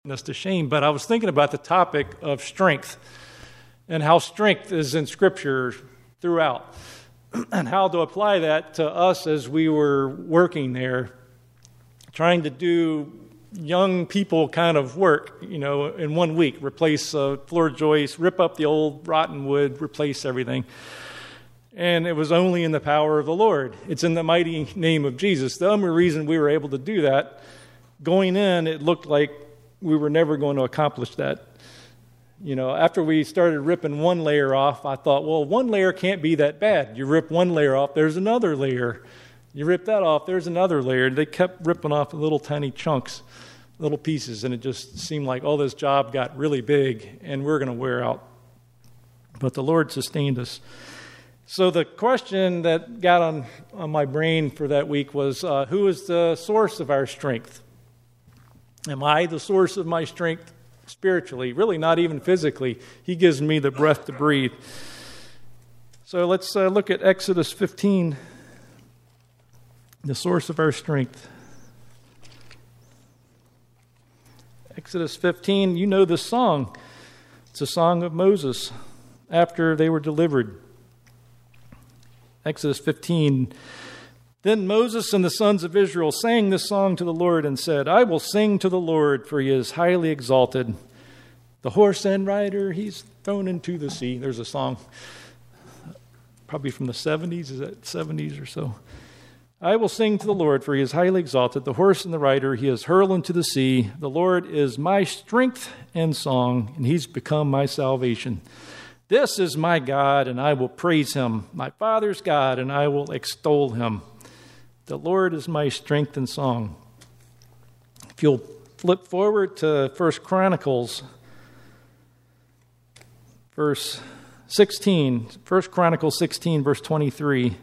us to shame, but I was thinking about the topic of strength and how strength is in Scripture throughout and how to apply that to us as we were working there, trying to do young people kind of work, in 1 week, replace floor joists, rip up the old rotten wood, replace everything. And it was only in the power of the Lord. It's in the mighty name of Jesus. The only reason we were able to do that, going in, it looked like we were never going to accomplish that. After we started ripping one layer off, I thought, well, one layer can't be that bad. You rip one layer off, there's another layer. You rip that off, there's another layer. They kept ripping off little tiny chunks, little pieces, and it just seemed like, this job got really big, and we're going to wear out. But the Lord sustained us. So the question that got on my brain for that week was, who is the source of our strength? Am I the source of my strength spiritually? Really, not even physically. He gives me the breath to breathe. So let's look at Exodus 15, the source of our strength. Exodus 15, you know this song. It's a song of Moses after they were delivered. Exodus 15. Then Moses and the sons of Israel sang this song to the Lord and said, I will sing to the Lord, for he is highly exalted. The horse and rider he's thrown into the sea. There's a song, probably from the 70s. Is that 70s or so? I will sing to the Lord, for he is highly exalted. The horse and the rider he has hurled into the sea. The Lord is my strength and song, and he's become my salvation. This is my God, and I will praise him. My Father's God, and I will extol him. The Lord is my strength and song. If you'll flip forward to 1 Chronicles, verse 16. 1 Chronicles 16, verse 23.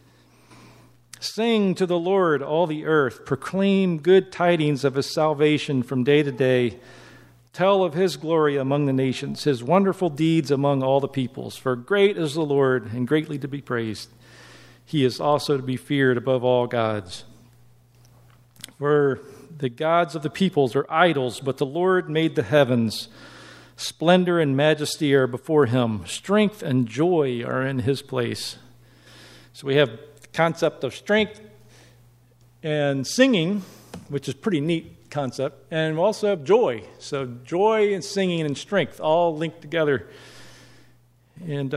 Sing to the Lord, all the earth. Proclaim good tidings of his salvation from day to day. Tell of his glory among the nations, his wonderful deeds among all the peoples. For great is the Lord, and greatly to be praised. He is also to be feared above all gods. For the gods of the peoples are idols, but the Lord made the heavens. Splendor and majesty are before him. Strength and joy are in his place. So we have the concept of strength and singing, which is a pretty neat concept, and we also have joy. So joy and singing and strength all linked together. And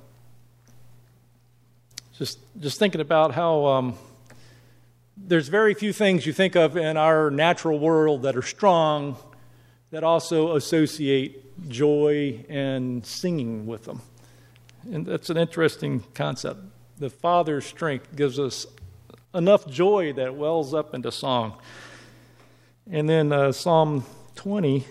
just thinking about how there's very few things you think of in our natural world that are strong that also associate joy and singing with them. And that's an interesting concept. The Father's strength gives us enough joy that wells up into song. And then Psalm 20,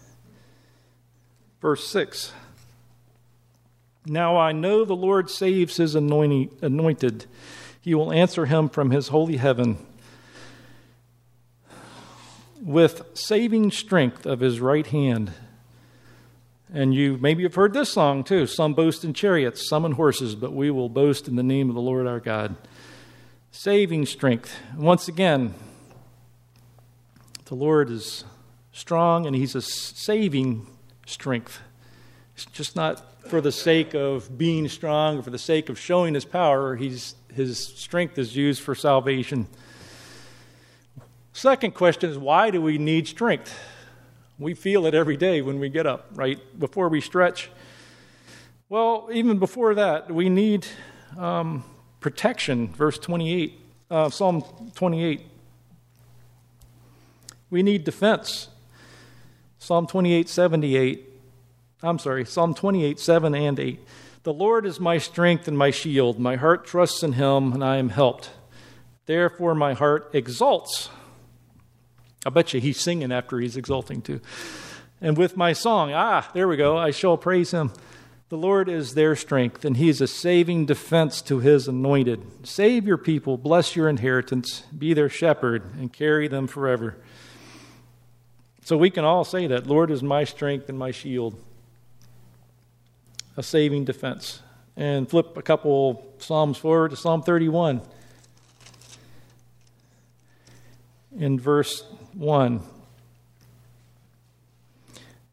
verse 6. Now I know the Lord saves his anointed. He will answer him from his holy heaven with saving strength of his right hand. And you maybe have heard this song too. Some boast in chariots, some in horses, but we will boast in the name of the Lord our God. Saving strength. Once again, the Lord is strong and he's a saving strength. It's just not for the sake of being strong or for the sake of showing his power. His strength is used for salvation. Second question is, why do we need strength? We feel it every day when we get up, right? Before we stretch. Well, even before that, we need protection. Verse 28, Psalm 28. We need defense. Psalm 28, 7 and 8. The Lord is my strength and my shield. My heart trusts in him, and I am helped. Therefore my heart exalts. I bet you he's singing after he's exulting too. And with my song, there we go, I shall praise him. The Lord is their strength, and he is a saving defense to his anointed. Save your people, bless your inheritance, be their shepherd, and carry them forever. So we can all say that, Lord is my strength and my shield. A saving defense. And flip a couple Psalms forward to Psalm 31. In verse 1.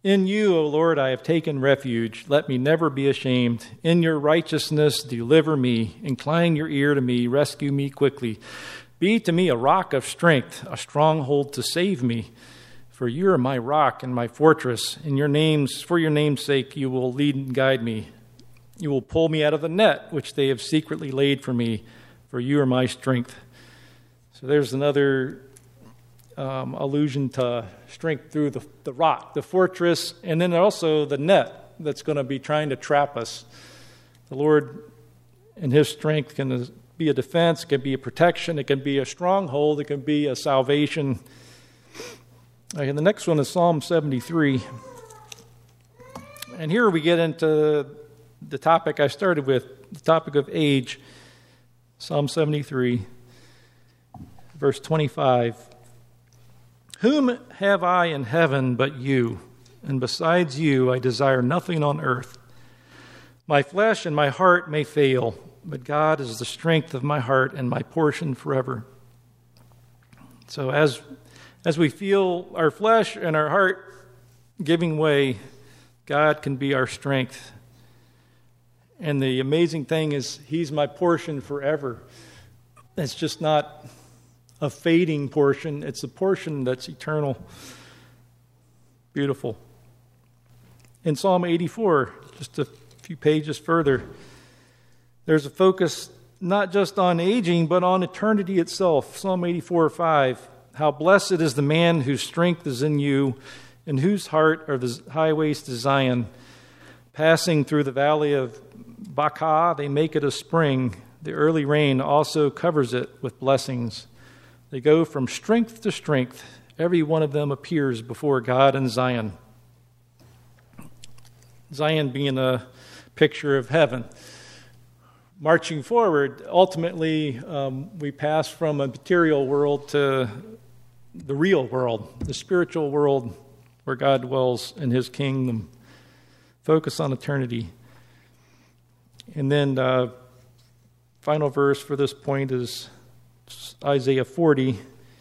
In you, O Lord, I have taken refuge. Let me never be ashamed. In your righteousness, deliver me. Incline your ear to me. Rescue me quickly. Be to me a rock of strength, a stronghold to save me. For you are my rock and my fortress. For your name's sake, you will lead and guide me. You will pull me out of the net which they have secretly laid for me. For you are my strength. So there's another allusion to strength through the rock, the fortress, and then also the net that's going to be trying to trap us. The Lord and his strength can be a defense, it can be a protection, it can be a stronghold, it can be a salvation. And the next one is Psalm 73. And here we get into the topic I started with, the topic of age. Psalm 73, verse 25. Whom have I in heaven but you? And besides you, I desire nothing on earth. My flesh and my heart may fail, but God is the strength of my heart and my portion forever. So as we feel our flesh and our heart giving way, God can be our strength. And the amazing thing is, he's my portion forever. It's just not a fading portion. It's a portion that's eternal. Beautiful. In Psalm 84, just a few pages further, there's a focus not just on aging, but on eternity itself. Psalm 84:5. How blessed is the man whose strength is in you, and whose heart are the highways to Zion. Passing through the valley of Baca, they make it a spring. The early rain also covers it with blessings. They go from strength to strength. Every one of them appears before God in Zion. Zion being a picture of heaven. Marching forward, ultimately, we pass from a material world to the real world, the spiritual world where God dwells in his kingdom. Focus on eternity. And then final verse for this point is Isaiah 40.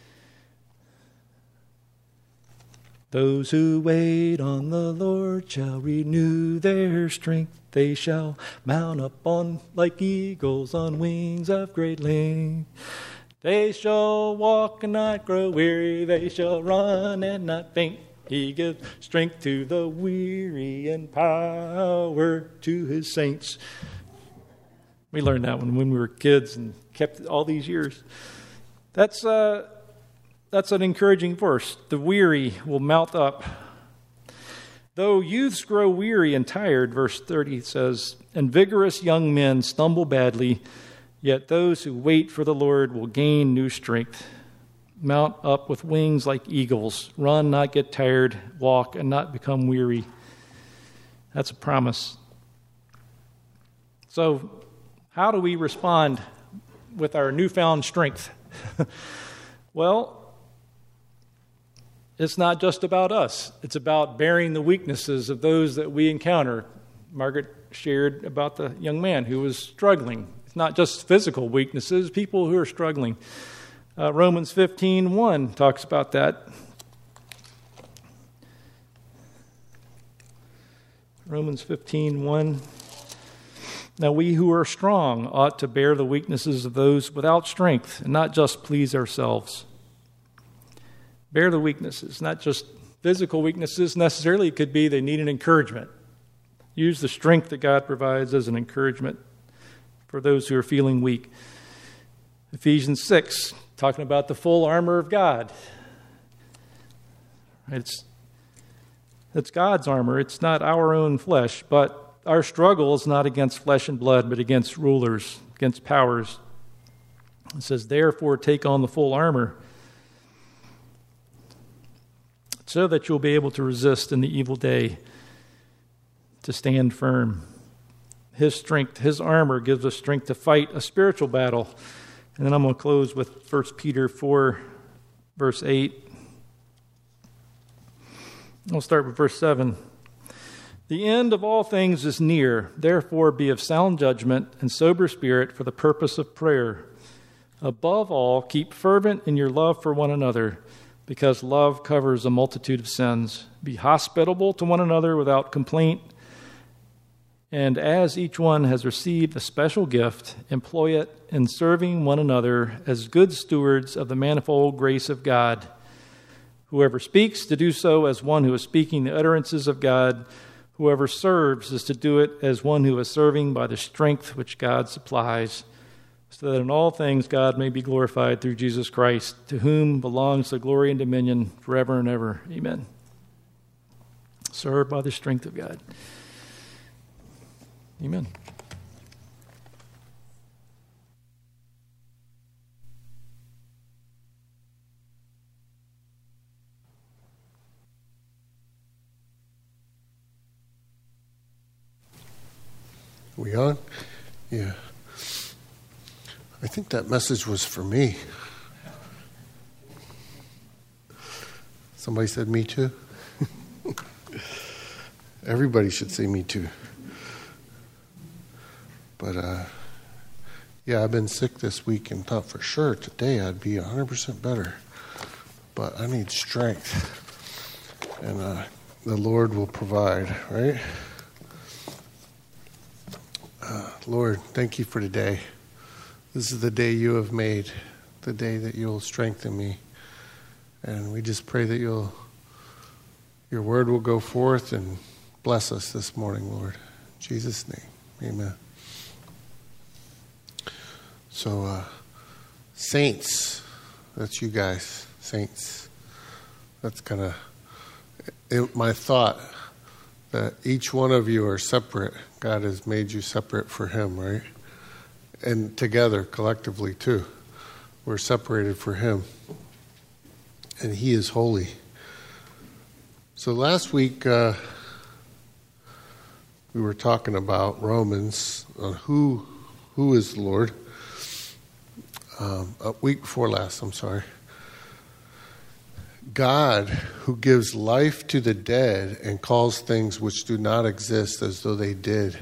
Those who wait on the Lord shall renew their strength. They shall mount up like eagles on wings of great length. They shall walk and not grow weary. They shall run and not faint. He gives strength to the weary and power to his saints. We learned that when we were kids and kept it all these years. That's an encouraging verse. The weary will mount up. Though youths grow weary and tired, verse 30 says, and vigorous young men stumble badly, yet those who wait for the Lord will gain new strength. Mount up with wings like eagles. Run, not get tired. Walk, and not become weary. That's a promise. So, how do we respond with our newfound strength? Well, it's not just about us. It's about bearing the weaknesses of those that we encounter. Margaret shared about the young man who was struggling. It's not just physical weaknesses, people who are struggling. Romans 15:1 talks about that. Romans 15:1. Now we who are strong ought to bear the weaknesses of those without strength and not just please ourselves. Bear the weaknesses, not just physical weaknesses necessarily. It could be they need an encouragement. Use the strength that God provides as an encouragement for those who are feeling weak. Ephesians 6, talking about the full armor of God. It's God's armor. It's not our own flesh, but our struggle is not against flesh and blood, but against rulers, against powers. It says, therefore, take on the full armor so that you'll be able to resist in the evil day, to stand firm. His strength, his armor gives us strength to fight a spiritual battle. And then I'm going to close with 1 Peter 4, verse 8. I'll start with verse 7. The end of all things is near. Therefore, be of sound judgment and sober spirit for the purpose of prayer. Above all, keep fervent in your love for one another, because love covers a multitude of sins. Be hospitable to one another without complaint. And as each one has received a special gift, employ it in serving one another as good stewards of the manifold grace of God. Whoever speaks, to do so as one who is speaking the utterances of God. Whoever serves is to do it as one who is serving by the strength which God supplies, so that in all things God may be glorified through Jesus Christ, to whom belongs the glory and dominion forever and ever. Amen. Serve by the strength of God. Amen. We on? Yeah. I think that message was for me. Somebody said me too? Everybody should say me too. But, yeah, I've been sick this week and thought for sure today I'd be 100% better. But I need strength. And the Lord will provide, right? Lord, thank you for today. This is the day you have made, the day that you'll strengthen me. And we just pray that your word will go forth and bless us this morning, Lord. In Jesus' name, amen. So, saints, that's you guys, saints. That's kind of my thought, that each one of you are separate. God has made you separate for him, right? And together, collectively, too. We're separated for him. And he is holy. So last week, we were talking about Romans, on who is the Lord. A week before last, I'm sorry. God, who gives life to the dead and calls things which do not exist as though they did.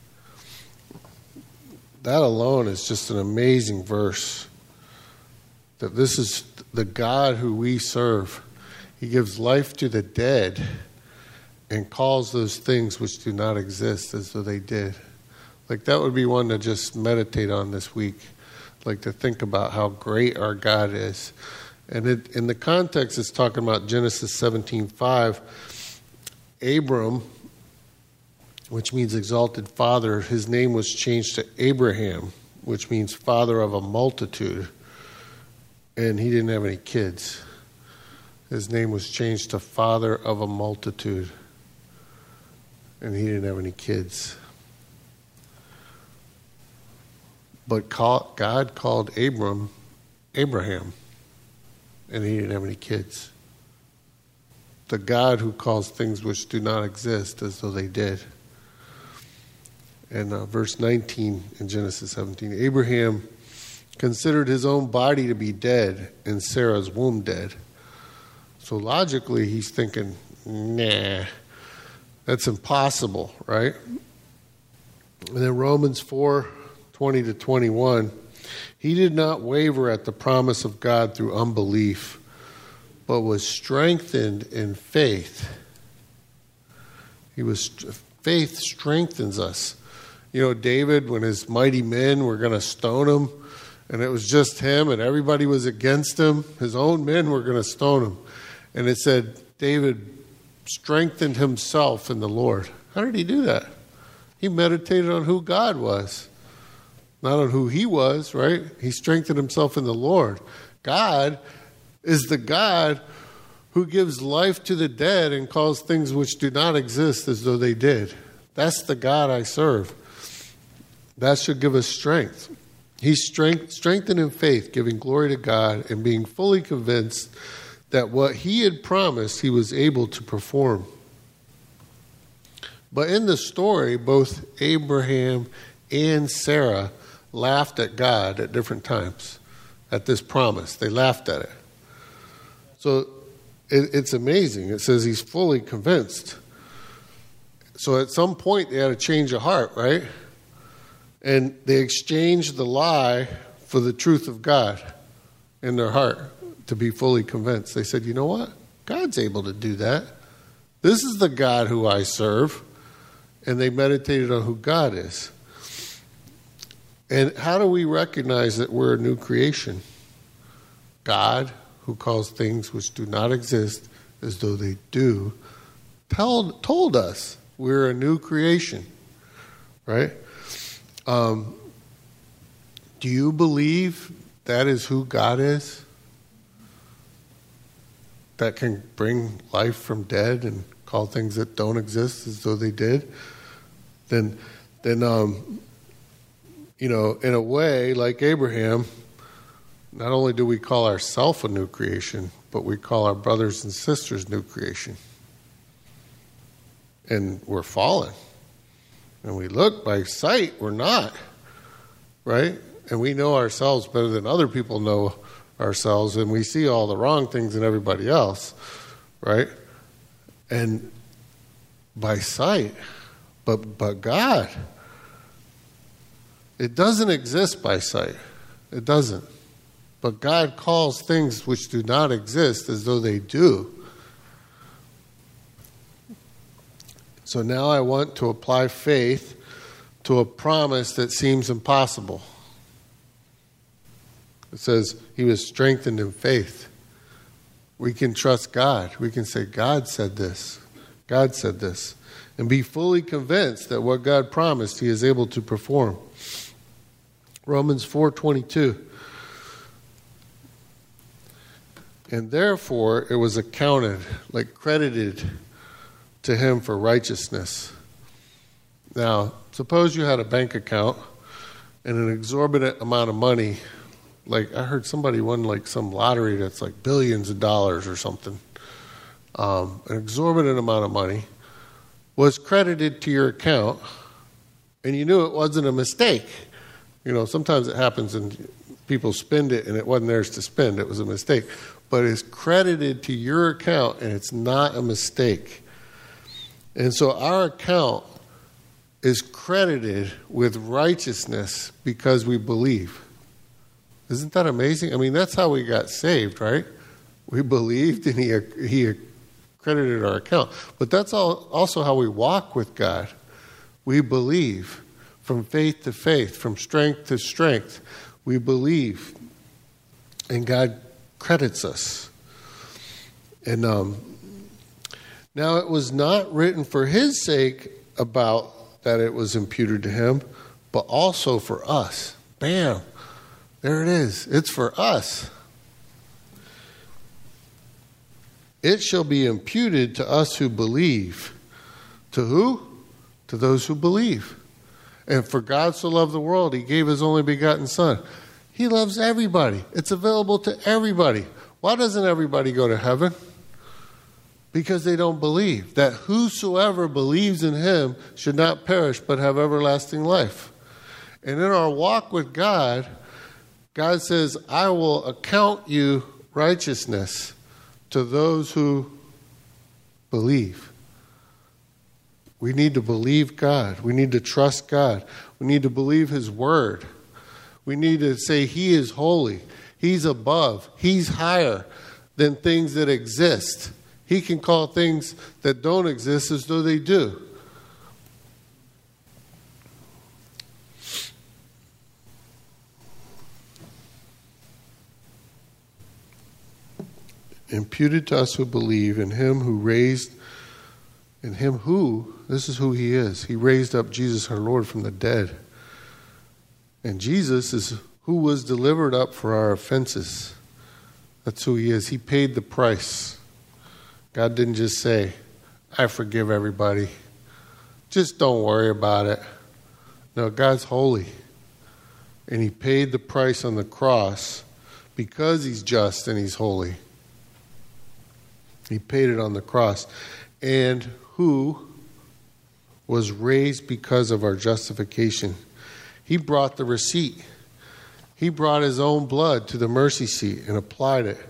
That alone is just an amazing verse. That this is the God who we serve. He gives life to the dead and calls those things which do not exist as though they did. Like that would be one to just meditate on this week. Like to think about how great our God is. And in the context, it's talking about Genesis 17:5. Abram, which means exalted father, his name was changed to Abraham, which means father of a multitude. And he didn't have any kids. His name was changed to father of a multitude. And he didn't have any kids. But God called Abram Abraham. And he didn't have any kids. The God who calls things which do not exist as though they did. And verse 19 in Genesis 17, Abraham considered his own body to be dead and Sarah's womb dead. So logically he's thinking, nah, that's impossible, right? And then Romans 4:20-21, he did not waver at the promise of God through unbelief, but was strengthened in faith. Faith strengthens us. You know, David, when his mighty men were going to stone him, and it was just him and everybody was against him, his own men were going to stone him. And it said David strengthened himself in the Lord. How did he do that? He meditated on who God was. Not on who he was, right? He strengthened himself in the Lord. God is the God who gives life to the dead and calls things which do not exist as though they did. That's the God I serve. That should give us strength. He's strengthened in faith, giving glory to God and being fully convinced that what he had promised he was able to perform. But in the story, both Abraham and Sarah laughed at God at different times, at this promise. They laughed at it. So it's amazing. It says he's fully convinced. So at some point they had a change of heart, right? And they exchanged the lie for the truth of God in their heart. to be fully convinced. They said, you know what? God's able to do that. This is the God who I serve. And they meditated on who God is. And how do we recognize that we're a new creation? God, who calls things which do not exist as though they do, told us we're a new creation, right? Do you believe that is who God is? That can bring life from dead and call things that don't exist as though they did? Then you know, in a way, like Abraham, not only do we call ourselves a new creation, but we call our brothers and sisters new creation. And we're fallen. And we look by sight, we're not. Right? And we know ourselves better than other people know ourselves, and we see all the wrong things in everybody else. Right? And by sight. But God, it doesn't exist by sight. It doesn't. But God calls things which do not exist as though they do. So now I want to apply faith to a promise that seems impossible. It says he was strengthened in faith. We can trust God. We can say, God said this. God said this. And be fully convinced that what God promised, he is able to perform. Romans 4:22. And therefore it was accounted, like credited to him for righteousness. Now, suppose you had a bank account and an exorbitant amount of money. Like I heard somebody won like some lottery that's like billions of dollars or something. An exorbitant amount of money was credited to your account, and you knew it wasn't a mistake. You know, sometimes it happens and people spend it and it wasn't theirs to spend. It was a mistake. But it's credited to your account and it's not a mistake. And so our account is credited with righteousness because we believe. Isn't that amazing? I mean, that's how we got saved, right? We believed and he credited our account. But that's also how we walk with God. We believe from faith to faith, from strength to strength. We believe, and God credits us. And now it was not written for his sake about that it was imputed to him, but also for us. Bam! There it is. It's for us. It shall be imputed to us who believe. To who? To those who believe. And for God so loved the world, he gave his only begotten Son. He loves everybody. It's available to everybody. Why doesn't everybody go to heaven? Because they don't believe. That whosoever believes in him should not perish but have everlasting life. And in our walk with God, God says, I will account you righteousness to those who believe. We need to believe God. We need to trust God. We need to believe his word. We need to say he is holy. He's above. He's higher than things that exist. He can call things that don't exist as though they do. Imputed to us who believe in him who, this is who he is. He raised up Jesus our Lord from the dead. And Jesus is who was delivered up for our offenses. That's who he is. He paid the price. God didn't just say, I forgive everybody. Just don't worry about it. No, God's holy. And he paid the price on the cross because he's just and he's holy. He paid it on the cross. And who was raised because of our justification. He brought the receipt. He brought his own blood to the mercy seat and applied it.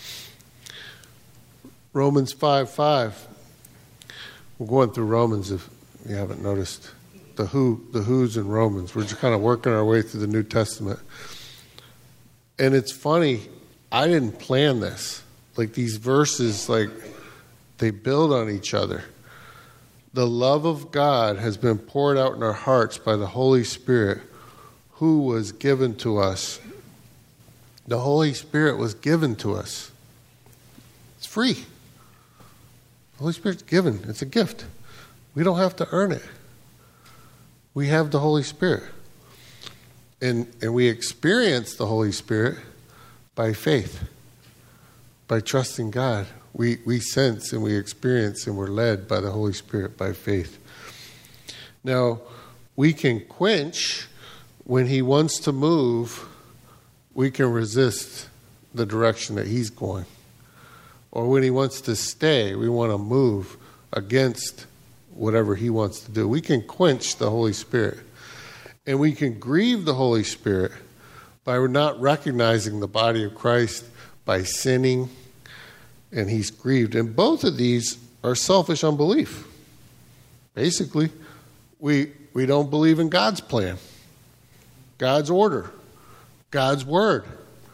Romans 5:5. We're going through Romans if you haven't noticed. The who's in Romans. We're just kind of working our way through the New Testament. And it's funny. I didn't plan this. Like these verses, like they build on each other. The love of God has been poured out in our hearts by the Holy Spirit who was given to us. The Holy Spirit was given to us. It's free. The Holy Spirit's given. It's a gift. We don't have to earn it. We have the Holy Spirit. And we experience the Holy Spirit by faith, by trusting God. We sense and we experience and we're led by the Holy Spirit by faith. Now, we can quench when He wants to move. We can resist the direction that He's going. Or when He wants to stay, we want to move against whatever He wants to do. We can quench the Holy Spirit. And we can grieve the Holy Spirit by not recognizing the body of Christ, by sinning, and He's grieved. And both of these are selfish unbelief. Basically, we don't believe in God's plan, God's order, God's word.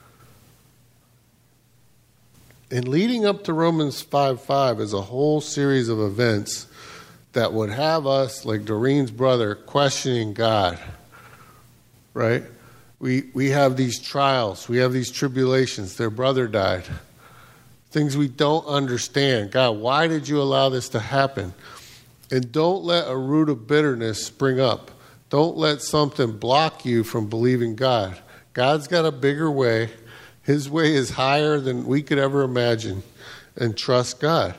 And leading up to Romans 5:5 is a whole series of events that would have us, like Doreen's brother, questioning God. Right? We have these trials. We have these tribulations. Their brother died. Things we don't understand. God, why did you allow this to happen? And don't let a root of bitterness spring up. Don't let something block you from believing God. God's got a bigger way. His way is higher than we could ever imagine. And trust God.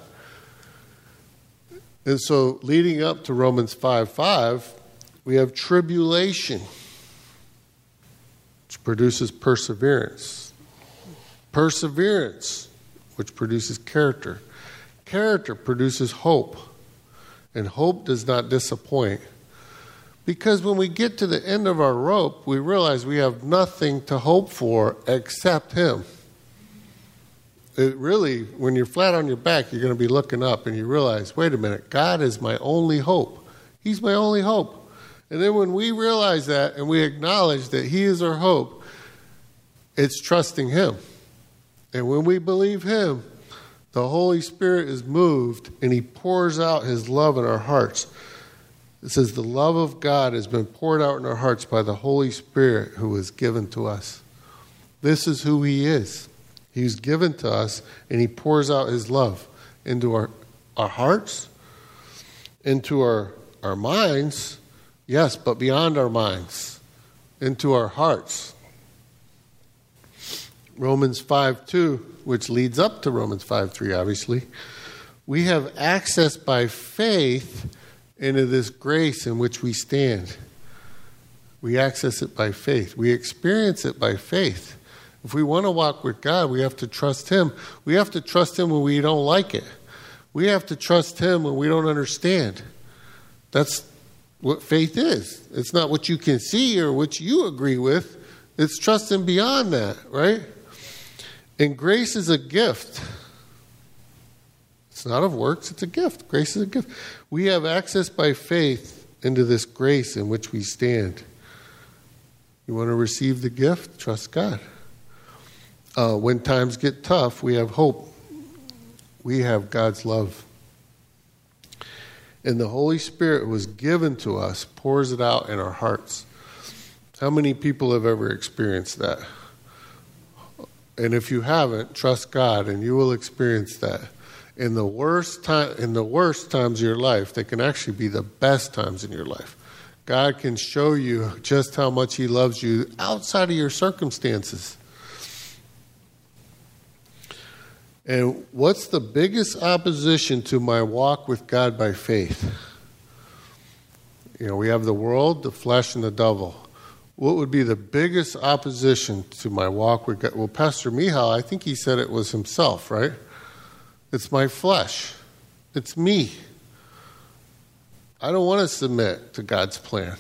And so leading up to Romans 5:5, we have tribulation, which produces perseverance. Perseverance, which produces character. Character produces hope. And hope does not disappoint. Because when we get to the end of our rope, we realize we have nothing to hope for except Him. It really, when you're flat on your back, you're going to be looking up and you realize, wait a minute, God is my only hope. He's my only hope. And then when we realize that and we acknowledge that He is our hope, it's trusting Him. And when we believe Him, the Holy Spirit is moved and He pours out His love in our hearts. It says the love of God has been poured out in our hearts by the Holy Spirit who was given to us. This is who He is. He's given to us and He pours out His love into our hearts, into our minds, yes, but beyond our minds, into our hearts. Romans 5:2, which leads up to Romans 5:3, obviously. We have access by faith into this grace in which we stand. We access it by faith. We experience it by faith. If we want to walk with God, we have to trust Him. We have to trust Him when we don't like it. We have to trust Him when we don't understand. That's what faith is. It's not what you can see or what you agree with. It's trusting beyond that, right? And grace is a gift. It's not of works, it's a gift. Grace is a gift. We have access by faith into this grace in which we stand. You want to receive the gift? Trust God. When times get tough, we have hope. We have God's love. And the Holy Spirit was given to us, pours it out in our hearts. How many people have ever experienced that? And if you haven't, trust God and you will experience that. In the worst times of your life, they can actually be the best times in your life. God can show you just how much He loves you outside of your circumstances. And what's the biggest opposition to my walk with God by faith? You know, we have the world, the flesh, and the devil. What would be the biggest opposition to my walk with God? Well, Pastor Mihal, I think he said it was himself, right? It's my flesh. It's me. I don't want to submit to God's plan.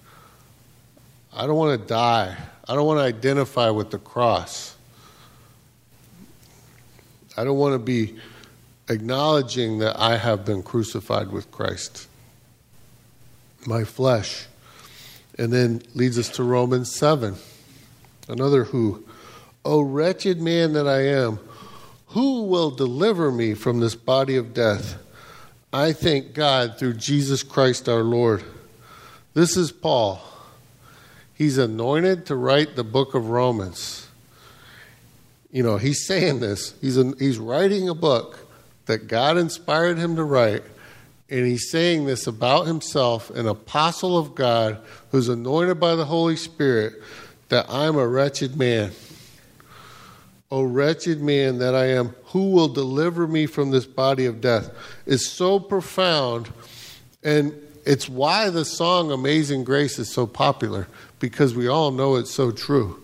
I don't want to die. I don't want to identify with the cross. I don't want to be acknowledging that I have been crucified with Christ. My flesh. And then leads us to Romans 7. Another who. O wretched man that I am, who will deliver me from this body of death? I thank God through Jesus Christ our Lord. This is Paul. He's anointed to write the book of Romans. You know, he's saying this. He's writing a book that God inspired him to write. And he's saying this about himself, an apostle of God who's anointed by the Holy Spirit, that I'm a wretched man. O wretched man that I am, who will deliver me from this body of death? Is so profound. And it's why the song Amazing Grace is so popular, because we all know it's so true.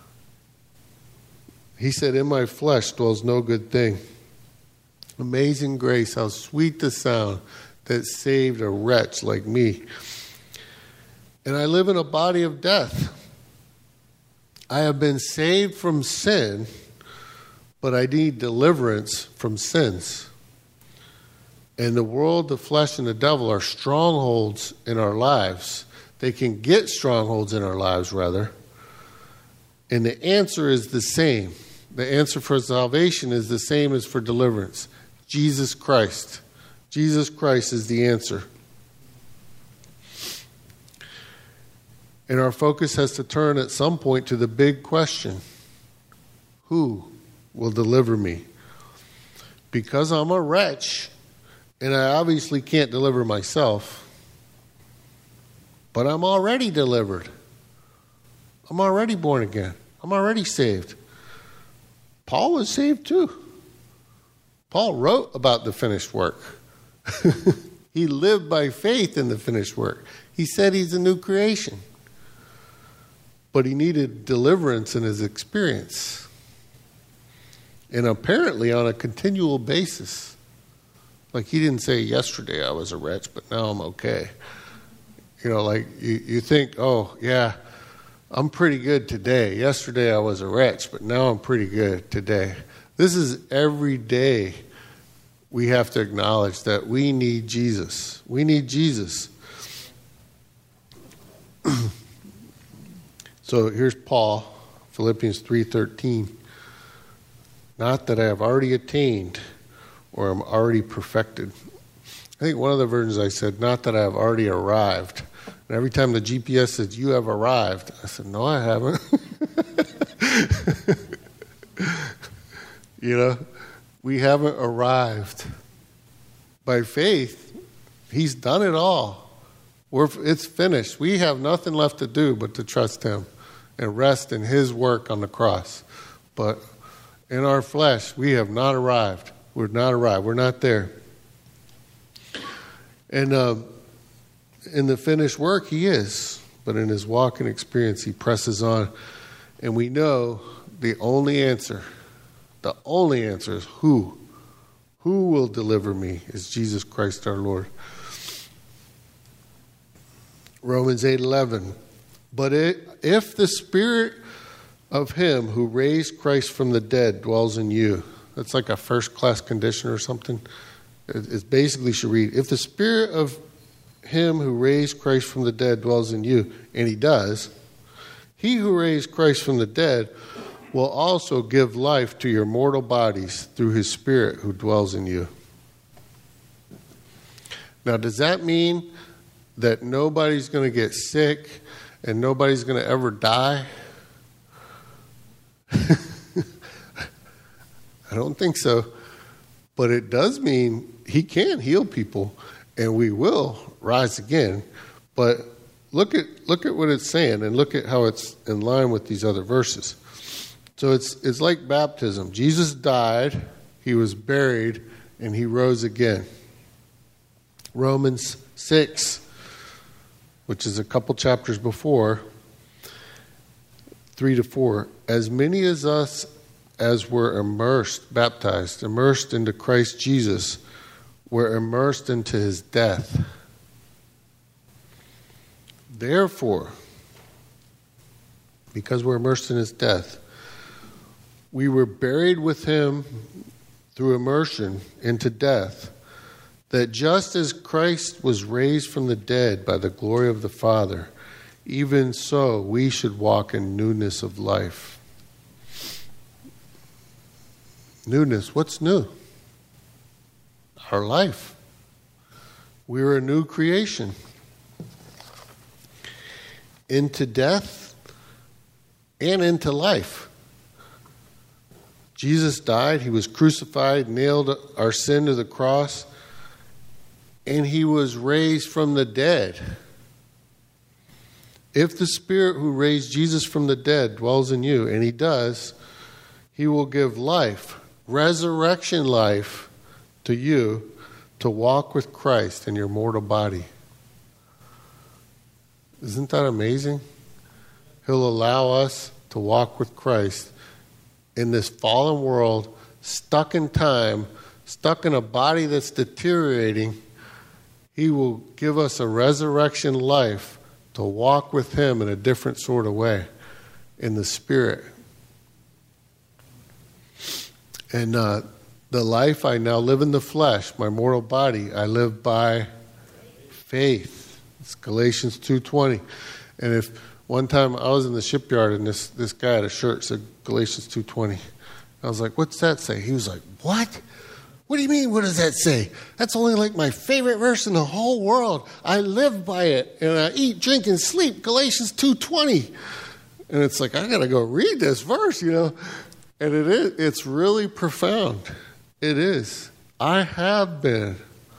He said, in my flesh dwells no good thing. Amazing grace, how sweet the sound that saved a wretch like me. And I live in a body of death. I have been saved from sin, but I need deliverance from sins. And the world, the flesh, and the devil are strongholds in our lives. They can get strongholds in our lives, rather. And the answer is the same. The answer for salvation is the same as for deliverance. Jesus Christ. Jesus Christ is the answer. And our focus has to turn at some point to the big question. Who will deliver me? Because I'm a wretch, and I obviously can't deliver myself, but I'm already delivered. I'm already born again. I'm already saved. Paul was saved too. Paul wrote about the finished work. He lived by faith in the finished work. He said he's a new creation. But he needed deliverance in his experience. And apparently on a continual basis. Like he didn't say, yesterday I was a wretch, but now I'm okay. You know, like you think, oh, yeah, I'm pretty good today. Yesterday I was a wretch, but now I'm pretty good today. This is every day we have to acknowledge that we need Jesus. We need Jesus. So here's Paul, Philippians 3:13. Not that I have already attained or am already perfected. I think one of the versions I said, not that I have already arrived. And every time the GPS says, you have arrived, I said, no, I haven't. You know, we haven't arrived. By faith, he's done it all. It's finished. We have nothing left to do but to trust him and rest in his work on the cross. But in our flesh, we have not arrived. We're not arrived. We're not there. And in the finished work, he is. But in his walk and experience, he presses on. And we know the only answer is who? Who will deliver me is Jesus Christ our Lord. Romans 8:11. But if the Spirit of him who raised Christ from the dead dwells in you, that's like a first-class condition or something. It basically should read, if the Spirit of him who raised Christ from the dead dwells in you, and he does, he who raised Christ from the dead will also give life to your mortal bodies through his Spirit who dwells in you. Now, does that mean that nobody's going to get sick and nobody's going to ever die? I don't think so. But it does mean he can heal people and we will rise again. But look at what it's saying and look at how it's in line with these other verses. So it's like baptism. Jesus died, he was buried, and he rose again. Romans 6, which is a couple chapters before, 3-4. As many as us as were baptized, immersed into Christ Jesus, were immersed into his death. Therefore, because we're immersed in his death, we were buried with him through immersion into death, that just as Christ was raised from the dead by the glory of the Father, even so we should walk in newness of life. Newness. What's new? Our life. We're a new creation. Into death and into life. Jesus died. He was crucified, nailed our sin to the cross, and he was raised from the dead. If the Spirit who raised Jesus from the dead dwells in you, and he does, he will give life, resurrection life, to you to walk with Christ in your mortal body. Isn't that amazing? He'll allow us to walk with Christ in this fallen world, stuck in time, stuck in a body that's deteriorating. He will give us a resurrection life to walk with him in a different sort of way, in the Spirit. And the life I now live in the flesh, my mortal body, I live by faith. It's Galatians 2:20. And if one time I was in the shipyard and this guy had a shirt that said Galatians 2:20. I was like, what's that say? He was like, what? What do you mean, what does that say? That's only like my favorite verse in the whole world. I live by it, and I eat, drink, and sleep. Galatians 2:20. And it's like, I got to go read this verse, you know. And it's really profound. It is. I have been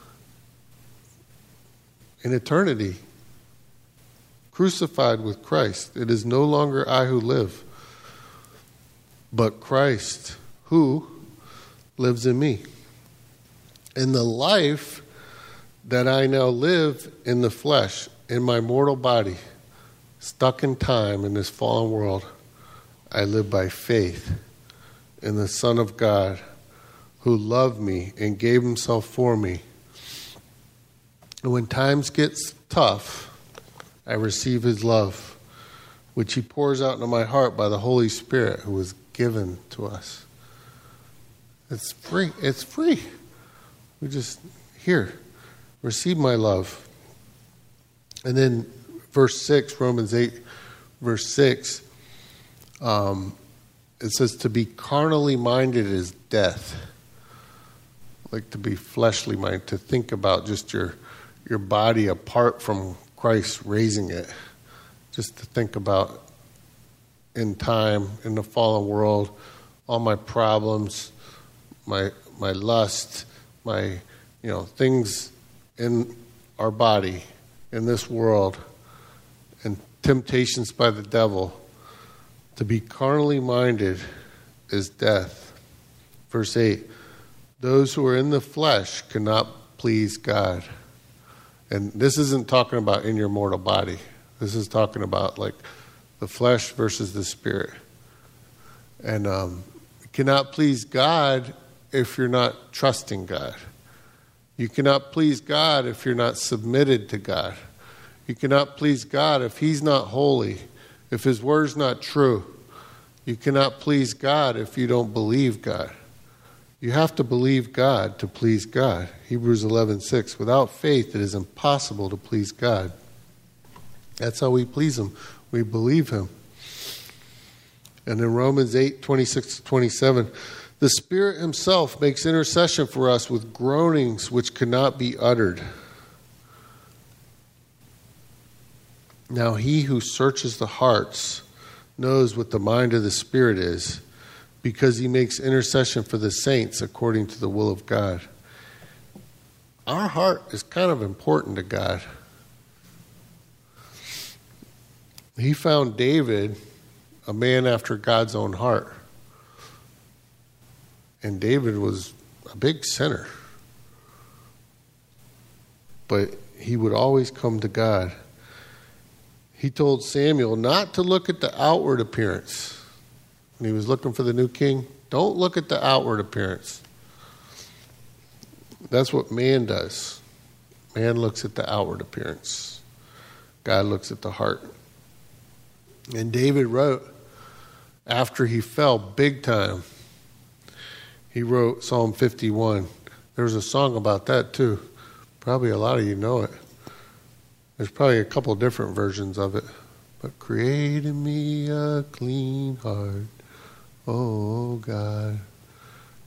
in eternity crucified with Christ. It is no longer I who live, but Christ who lives in me. In the life that I now live in the flesh, in my mortal body, stuck in time in this fallen world, I live by faith in the Son of God who loved me and gave himself for me. And when times get tough, I receive his love, which he pours out into my heart by the Holy Spirit who was given to us. It's free. It's free. We just, here, receive my love. And then verse 6, Romans 8, verse 6, it says to be carnally minded is death. Like to be fleshly minded, to think about just your body apart from Christ raising it. Just to think about in time, in the fallen world, all my problems, my lust, my things in our body, in this world, and temptations by the devil. To be carnally minded is death. Verse 8, those who are in the flesh cannot please God. And this isn't talking about in your mortal body. This is talking about like the flesh versus the spirit. And you cannot please God if you're not trusting God. You cannot please God if you're not submitted to God. You cannot please God if he's not holy, if his word's not true. You cannot please God if you don't believe God. You have to believe God to please God. Hebrews 11:6. Without faith, it is impossible to please God. That's how we please him. We believe him. And in Romans 8:26-27, the Spirit himself makes intercession for us with groanings which cannot be uttered. Now he who searches the hearts knows what the mind of the Spirit is, because he makes intercession for the saints according to the will of God. Our heart is kind of important to God. He found David a man after God's own heart. And David was a big sinner. But he would always come to God. He told Samuel not to look at the outward appearance. When he was looking for the new king, don't look at the outward appearance. That's what man does. Man looks at the outward appearance. God looks at the heart. And David wrote, after he fell big time, he wrote Psalm 51. There's a song about that too. Probably a lot of you know it. There's probably a couple different versions of it. But create in me a clean heart, oh God.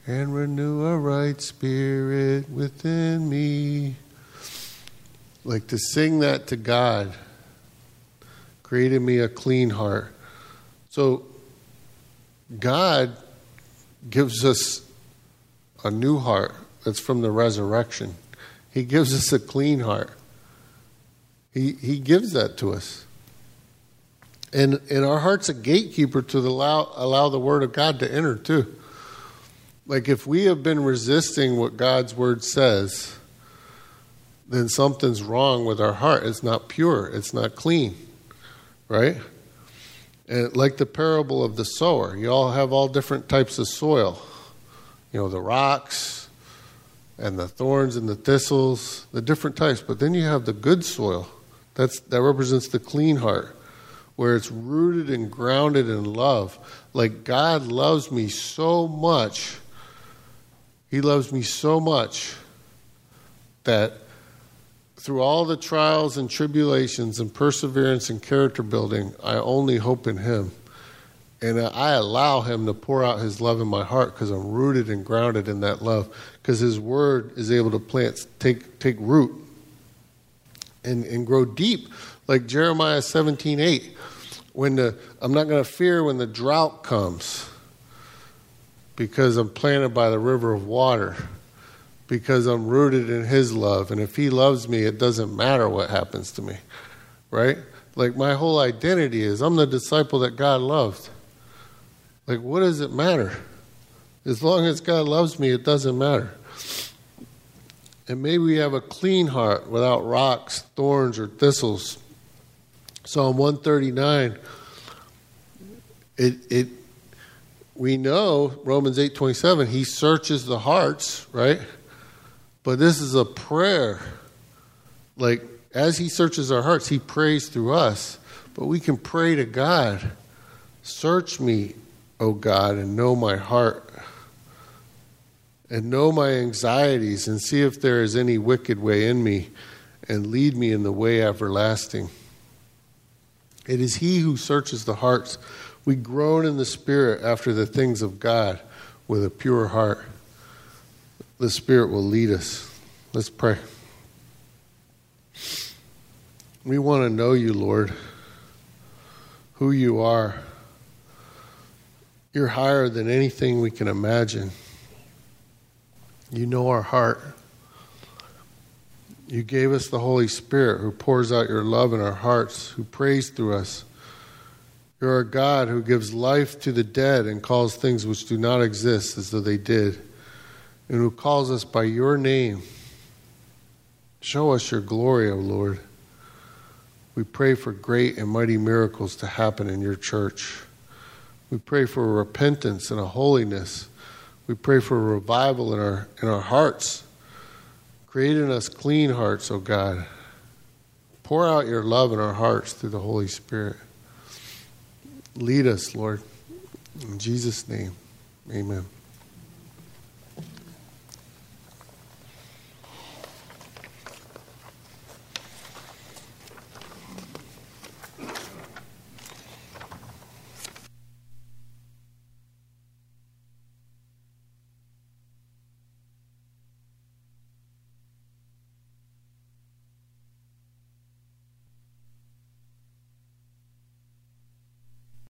and renew a right spirit within me. Like to sing that to God. Create in me a clean heart. So God gives us a new heart that's from the resurrection. He gives us a clean heart. He gives that to us. And our heart's a gatekeeper to allow the Word of God to enter too. Like if we have been resisting what God's Word says, then something's wrong with our heart. It's not pure. It's not clean. Right? And like the parable of the sower, you all have all different types of soil. You know, the rocks and the thorns and the thistles, the different types. But then you have the good soil. That represents the clean heart, where it's rooted and grounded in love. Like God loves me so much. He loves me so much that through all the trials and tribulations and perseverance and character building, I only hope in Him. And I allow Him to pour out His love in my heart because I'm rooted and grounded in that love. Because His Word is able to take root and grow deep. Like Jeremiah 17:8. I'm not going to fear when the drought comes because I'm planted by the river of water, because I'm rooted in His love. And if He loves me, it doesn't matter what happens to me, right? Like my whole identity is I'm the disciple that God loved. Like what does it matter? As long as God loves me, it doesn't matter. And maybe we have a clean heart without rocks, thorns, or thistles. Psalm 139, we know, Romans 8:27, He searches the hearts, right? But this is a prayer. Like, as He searches our hearts, He prays through us. But we can pray to God, search me, O God, and know my heart. And know my anxieties, and see if there is any wicked way in me, and lead me in the way everlasting. It is He who searches the hearts. We groan in the Spirit after the things of God with a pure heart. The Spirit will lead us. Let's pray. We want to know You, Lord, who You are. You're higher than anything we can imagine. You know our heart. You gave us the Holy Spirit who pours out Your love in our hearts, who prays through us. You're a God who gives life to the dead and calls things which do not exist as though they did, and who calls us by Your name. Show us Your glory, O Lord. We pray for great and mighty miracles to happen in Your church. We pray for a repentance and a holiness. We pray for a revival in our hearts. Create in us clean hearts, O God. Pour out Your love in our hearts through the Holy Spirit. Lead us, Lord. In Jesus' name, amen.